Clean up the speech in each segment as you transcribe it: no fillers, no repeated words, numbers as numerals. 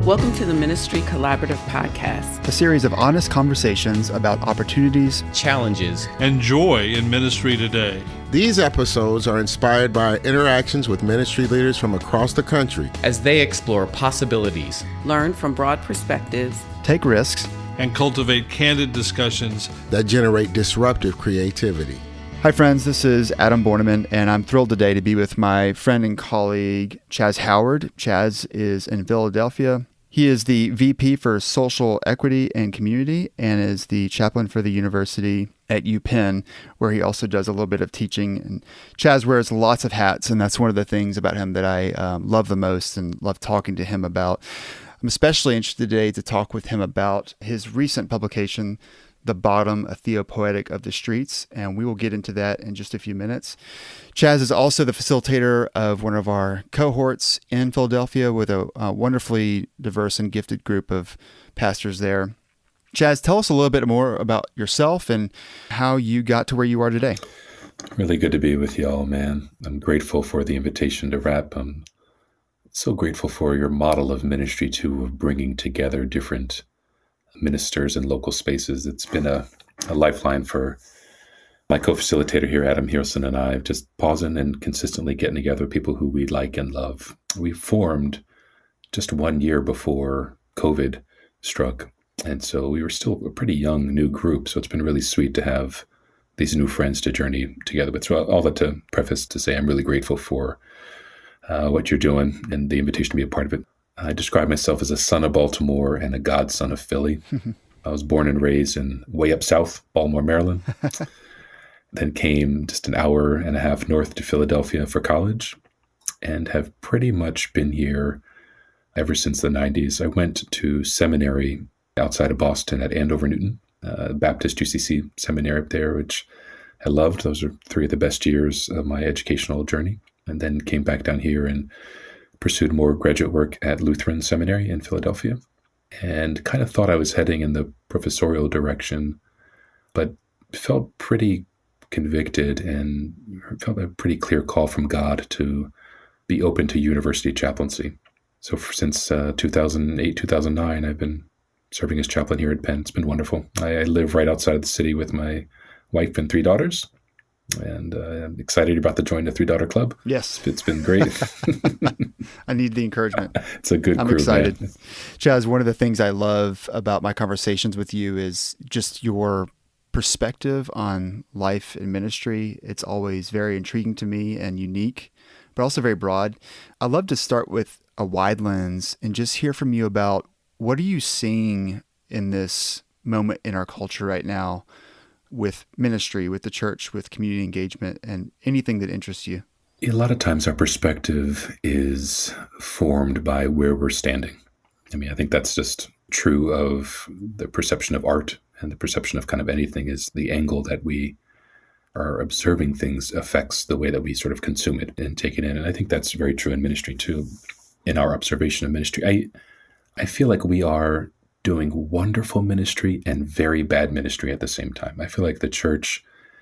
Welcome to the Ministry Collaborative Podcast, a series of honest conversations about opportunities, challenges, and joy in ministry today. These episodes are inspired by interactions with ministry leaders from across the country as they explore possibilities, learn from broad perspectives, take risks, and cultivate candid discussions that generate disruptive creativity. Hi friends, this is Adam Borneman, and I'm thrilled today to be with my friend and colleague, Chaz Howard. Chaz is in Philadelphia. He is the VP for Social Equity and Community and is the chaplain for the university at UPenn, where he also does a little bit of teaching. And Chaz wears lots of hats, and that's one of the things about him that I love the most and love talking to him about. I'm especially interested today to talk with him about his recent publication, The Bottom, a Theopoetic of the Streets, and we will get into that in just a few minutes. Chaz is also the facilitator of one of our cohorts in Philadelphia with a wonderfully diverse and gifted group of pastors there. Chaz, tell us a little bit more about yourself and how you got to where you are today. Really good to be with y'all, man. I'm grateful for the invitation to rap. I'm so grateful for your model of ministry, too, of bringing together different ministers in local spaces. It's been a lifeline for my co-facilitator here, Adam Hirson, and I, just pausing and consistently getting together with people who we like and love. We formed just 1 year before COVID struck, and so we were still a pretty young, new group, so it's been really sweet to have these new friends to journey together with. So all that to preface to say I'm really grateful for what you're doing and the invitation to be a part of it. I describe myself as a son of Baltimore and a godson of Philly. I was born and raised in way up south, Baltimore, Maryland. Then came just an hour and a half north to Philadelphia for college and have pretty much been here ever since the 90s. I went to seminary outside of Boston at Andover Newton, Baptist UCC seminary up there, which I loved. Those are 3 of the best years of my educational journey. And then came back down here and pursued more graduate work at Lutheran Seminary in Philadelphia, and kind of thought I was heading in the professorial direction, but felt pretty convicted and felt a pretty clear call from God to be open to university chaplaincy. So since 2008, 2009, I've been serving as chaplain here at Penn. It's been wonderful. I live right outside of the city with my wife and 3 daughters. And I'm excited about to join the 3-Daughter Club. Yes. It's been great. I need the encouragement. It's a good I'm crew, excited. man. Chaz, one of the things I love about my conversations with you is just your perspective on life and ministry. It's always very intriguing to me and unique, but also very broad. I'd love to start with a wide lens and just hear from you about what are you seeing in this moment in our culture right now with ministry, with the church, with community engagement, and anything that interests you? A lot of times our perspective is formed by where we're standing. I mean, I think that's just true of the perception of art and the perception of kind of anything, is the angle that we are observing things affects the way that we sort of consume it and take it in. And I think that's very true in ministry too, in our observation of ministry. I feel like we are doing wonderful ministry and very bad ministry at the same time. I feel like the church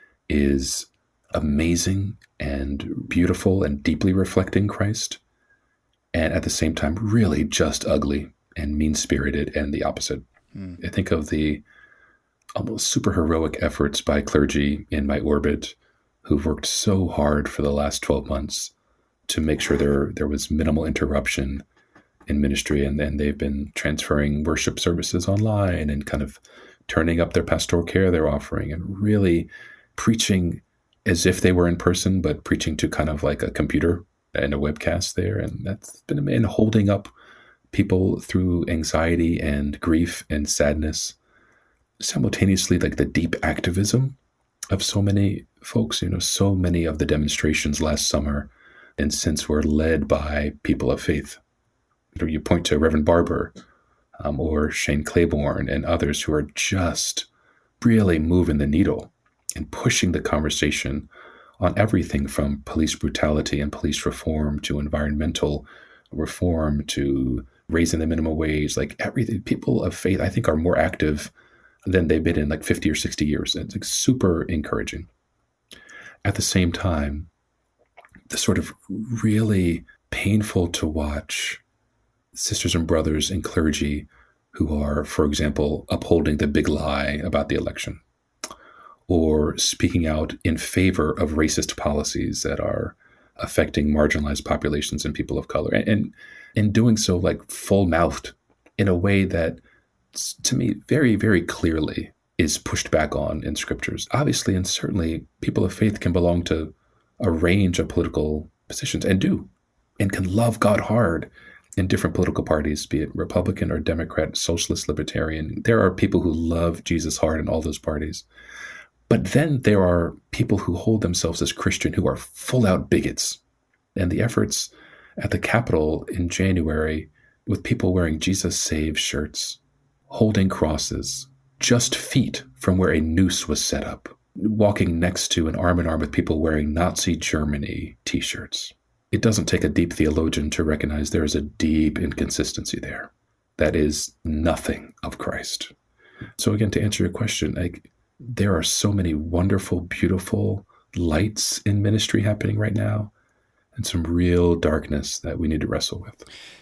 is amazing and beautiful and deeply reflecting Christ, and at the same time really just ugly and mean-spirited and the opposite. I think of the almost super heroic efforts by clergy in my orbit who've worked so hard for the last 12 months to make sure there was minimal interruption in ministry, and then they've been transferring worship services online and kind of turning up their pastoral care they're offering and really preaching as if they were in person, but preaching to kind of like a computer and a webcast there. And that's been in holding up people through anxiety and grief and sadness. Simultaneously, like the deep activism of so many folks, so many of the demonstrations last summer and since were led by people of faith. You point to Reverend Barber or Shane Claiborne and others who are just really moving the needle and pushing the conversation on everything from police brutality and police reform to environmental reform to raising the minimum wage. Like everything, people of faith, I think, are more active than they've been in like 50 or 60 years. It's like super encouraging. At the same time, the sort of really painful to watch sisters and brothers in clergy who are, for example, upholding the big lie about the election, or speaking out in favor of racist policies that are affecting marginalized populations and people of color, and in doing so, like full-mouthed, in a way that, to me, very, very clearly is pushed back on in scriptures. Obviously, and certainly, people of faith can belong to a range of political positions, and do, and can love God hard in different political parties, be it Republican or Democrat, socialist, libertarian. There are people who love Jesus hard in all those parties. But then there are people who hold themselves as Christian who are full-out bigots. And the efforts at the Capitol in January, with people wearing Jesus Saves shirts, holding crosses, just feet from where a noose was set up, walking next to and arm in arm with people wearing Nazi Germany t-shirts. It doesn't take a deep theologian to recognize there is a deep inconsistency there. That is nothing of Christ. So again, to answer your question, there are so many wonderful, beautiful lights in ministry happening right now, and some real darkness that we need to wrestle with.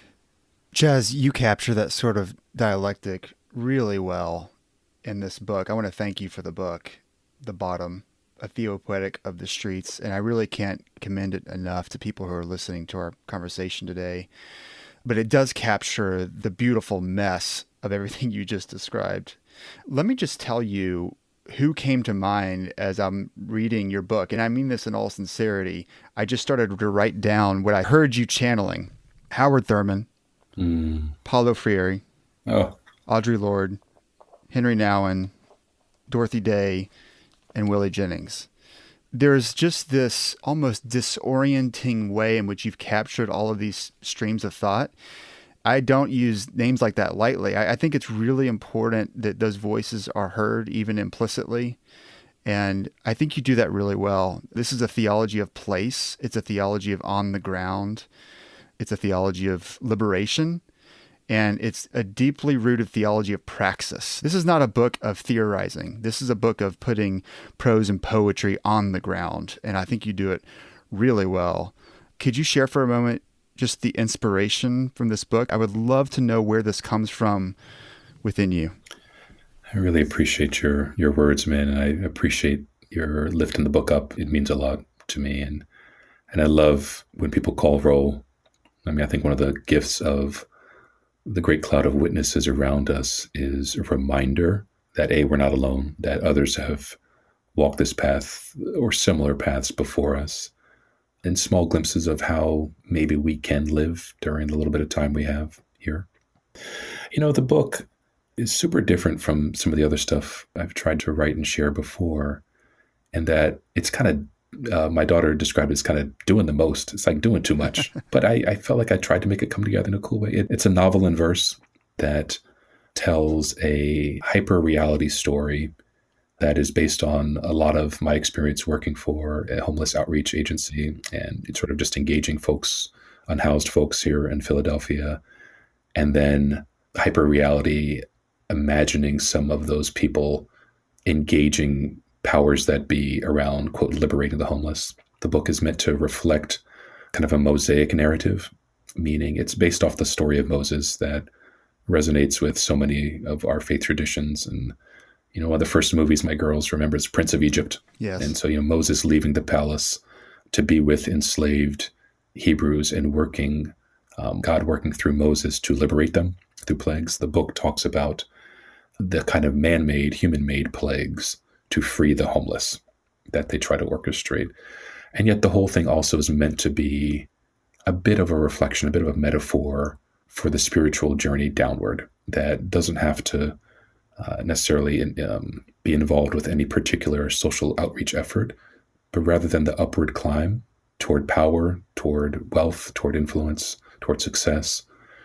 Chaz, you capture that sort of dialectic really well in this book. I want to thank you for the book, The Bottom, A Theopoetic of the Streets, and I really can't commend it enough to people who are listening to our conversation today. But it does capture the beautiful mess of everything you just described. Let me just tell you who came to mind as I'm reading your book, and I mean this in all sincerity. I just started to write down what I heard you channeling. Howard Thurman, Paulo Freire, Audre Lorde, Henry Nouwen, Dorothy Day, and Willie Jennings. There's just this almost disorienting way in which you've captured all of these streams of thought. I don't use names like that lightly. I think it's really important that those voices are heard, even implicitly. And I think you do that really well. This is a theology of place. It's a theology of on the ground. It's a theology of liberation. And it's a deeply rooted theology of praxis. This is not a book of theorizing. This is a book of putting prose and poetry on the ground. And I think you do it really well. Could you share for a moment just the inspiration from this book? I would love to know where this comes from within you. I really appreciate your words, man. And I appreciate your lifting the book up. It means a lot to me. And I love when people call roll. I mean, I think one of the gifts of the great cloud of witnesses around us is a reminder that we're not alone, that others have walked this path or similar paths before us, and small glimpses of how maybe we can live during the little bit of time we have here. You know, the book is super different from some of the other stuff I've tried to write and share before, and that it's kind of, my daughter described it as kind of doing the most. It's like doing too much. But I felt like I tried to make it come together in a cool way. It's a novel in verse that tells a hyper-reality story that is based on a lot of my experience working for a homeless outreach agency, and it's sort of just engaging folks, unhoused folks here in Philadelphia. And then hyper-reality, imagining some of those people engaging powers that be around, quote, liberating the homeless. The book is meant to reflect kind of a Mosaic narrative, meaning it's based off the story of Moses that resonates with so many of our faith traditions. And, you know, one of the first movies my girls remember is Prince of Egypt. Yes. And so, you know, Moses leaving the palace to be with enslaved Hebrews and working, God working through Moses to liberate them through plagues. The book talks about the kind of man-made, human-made plagues to free the homeless that they try to orchestrate. And yet the whole thing also is meant to be a bit of a reflection, a bit of a metaphor for the spiritual journey downward that doesn't have to necessarily be involved with any particular social outreach effort, but rather than the upward climb toward power, toward wealth, toward influence, toward success,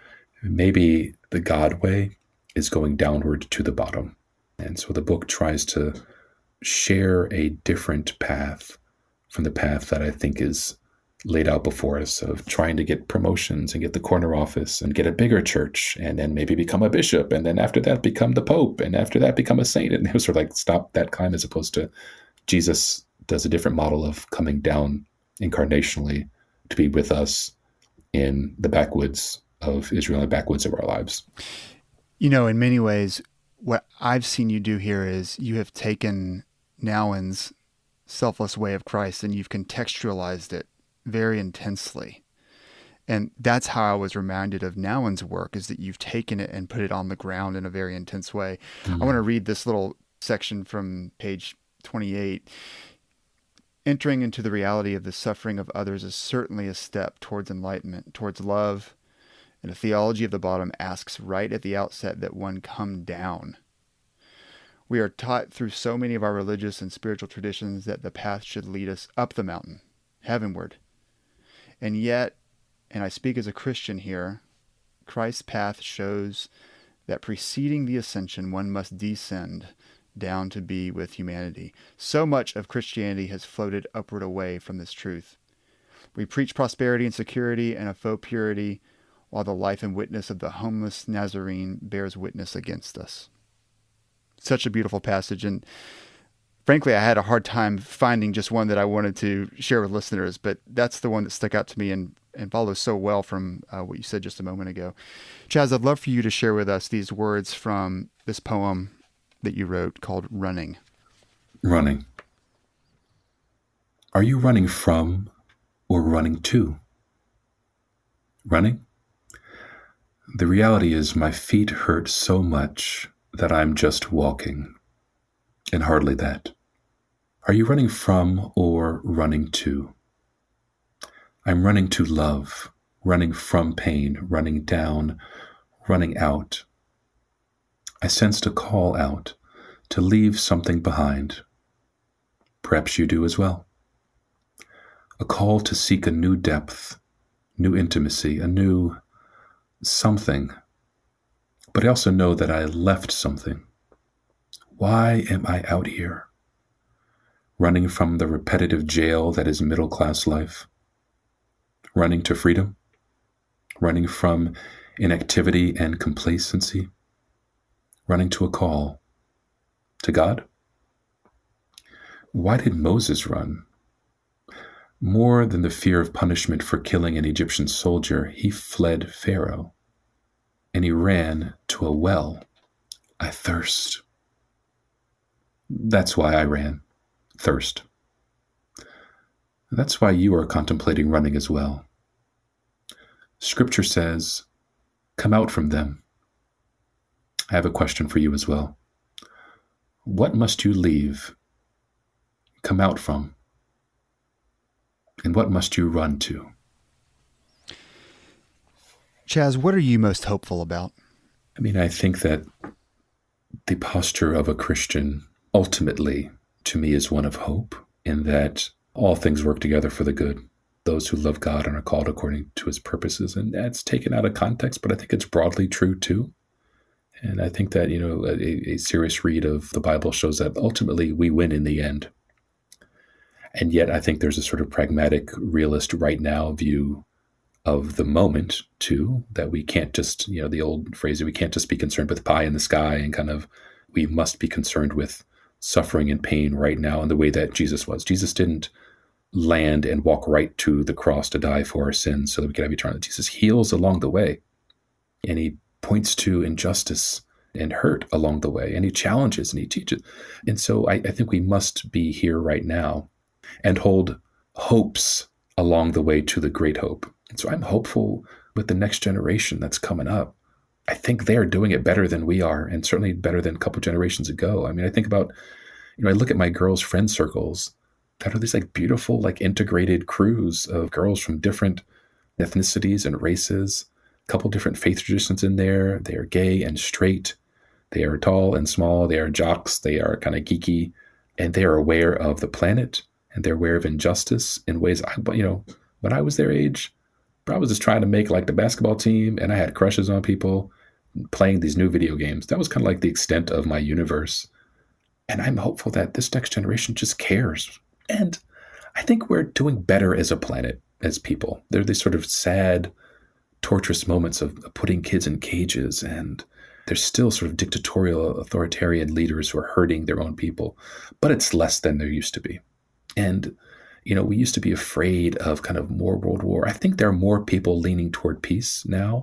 maybe the God way is going downward to the bottom. And so the book tries to share a different path from the path that I think is laid out before us of trying to get promotions and get the corner office and get a bigger church and then maybe become a bishop and then after that become the Pope and after that become a saint. And it was sort of like stop that climb, as opposed to Jesus does a different model of coming down incarnationally to be with us in the backwoods of Israel in the backwoods of our lives. You know, in many ways, what I've seen you do here is you have taken Nouwen's selfless way of Christ and you've contextualized it very intensely. And that's how I was reminded of Nouwen's work, is that you've taken it and put it on the ground in a very intense way. I want to read this little section from page 28. Entering into the reality of the suffering of others is certainly a step towards enlightenment, towards love. And a theology of the bottom asks right at the outset that one come down. We are taught through so many of our religious and spiritual traditions that the path should lead us up the mountain, heavenward. And yet, and I speak as a Christian here, Christ's path shows that preceding the ascension, one must descend down to be with humanity. So much of Christianity has floated upward away from this truth. We preach prosperity and security and a faux purity, while the life and witness of the homeless Nazarene bears witness against us. Such a beautiful passage. And frankly, I had a hard time finding just one that I wanted to share with listeners, but that's the one that stuck out to me and follows so well from what you said just a moment ago. Chaz, I'd love for you to share with us these words from this poem that you wrote called Running. Running. Are you running from or running to? Running? The reality is my feet hurt so much that I'm just walking, and hardly that. Are you running from or running to? I'm running to love, running from pain, running down, running out. I sensed a call out to leave something behind. Perhaps you do as well. A call to seek a new depth, new intimacy, a new something. But I also know that I left something. Why am I out here? Running from the repetitive jail that is middle-class life? Running to freedom? Running from inactivity and complacency? Running to a call? To God? Why did Moses run? More than the fear of punishment for killing an Egyptian soldier, he fled Pharaoh, and he ran to a well. I thirst. That's why I ran. Thirst. That's why you are contemplating running as well. Scripture says, come out from them. I have a question for you as well. What must you leave, come out from? And what must you run to? Chaz, what are you most hopeful about? I mean, I think that the posture of a Christian ultimately, to me, is one of hope, in that all things work together for the good. Those who love God and are called according to his purposes. And that's taken out of context, but I think it's broadly true too. And I think that, a serious read of the Bible shows that ultimately we win in the end. And yet I think there's a sort of pragmatic, realist, right now view of the moment too, that we can't just, the old phrase that we can't just be concerned with pie in the sky, and kind of, we must be concerned with suffering and pain right now in the way that Jesus was. Jesus didn't land and walk right to the cross to die for our sins so that we could have eternity. Jesus heals along the way, and he points to injustice and hurt along the way, and he challenges and he teaches. And so I think we must be here right now and hold hopes along the way to the great hope. And so I'm hopeful with the next generation that's coming up. I think they are doing it better than we are, and certainly better than a couple generations ago. I mean, I think about, I look at my girls' friend circles that are these beautiful, integrated crews of girls from different ethnicities and races, a couple different faith traditions in there. They are gay and straight. They are tall and small. They are jocks. They are kind of geeky, and they are aware of the planet, and they're aware of injustice in ways, when I was their age, I was just trying to make the basketball team, and I had crushes on people playing these new video games. That was kind of the extent of my universe. And I'm hopeful that this next generation just cares. And I think we're doing better as a planet, as people. There are these sort of sad, torturous moments of putting kids in cages, and there's still sort of dictatorial, authoritarian leaders who are hurting their own people. But it's less than there used to be. And, we used to be afraid of kind of more world war. I think there are more people leaning toward peace now,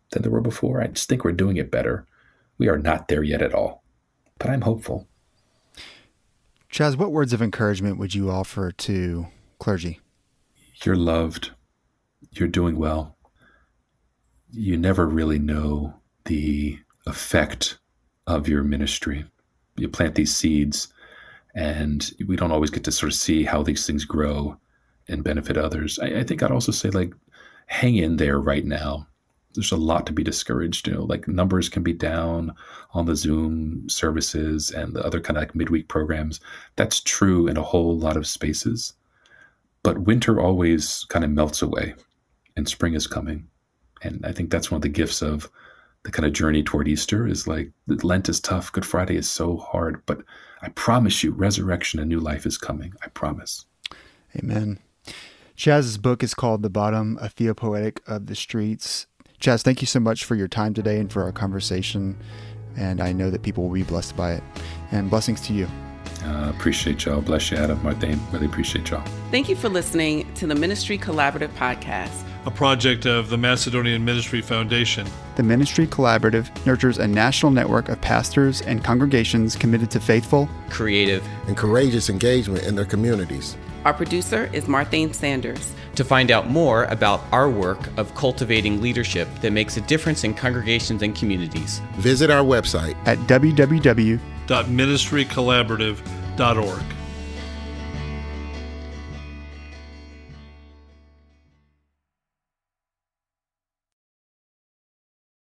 than there were before. I just think we're doing it better. We are not there yet at all, but I'm hopeful. Chaz, what words of encouragement would you offer to clergy? You're loved. You're doing well. You never really know the effect of your ministry. You plant these seeds, and we don't always get to sort of see how these things grow and benefit others. I think I'd also say, like, hang in there right now. There's a lot to be discouraged. Like, numbers can be down on the Zoom services and the other kind of like midweek programs. That's true in a whole lot of spaces. But winter always kind of melts away and spring is coming. And I think that's one of the gifts of the kind of journey toward Easter is like, Lent is tough. Good Friday is so hard. But I promise you, resurrection and new life is coming. I promise. Amen. Chaz's book is called The Bottom, a Theopoetic of the Streets. Chaz, thank you so much for your time today and for our conversation. And I know that people will be blessed by it. And blessings to you. Appreciate y'all. Bless you, Adam, Marthain. Really appreciate y'all. Thank you for listening to the Ministry Collaborative Podcast, a project of the Macedonian Ministry Foundation. The Ministry Collaborative nurtures a national network of pastors and congregations committed to faithful, creative, and courageous engagement in their communities. Our producer is Marthain Sanders. To find out more about our work of cultivating leadership that makes a difference in congregations and communities, visit our website at www.ministrycollaborative.org.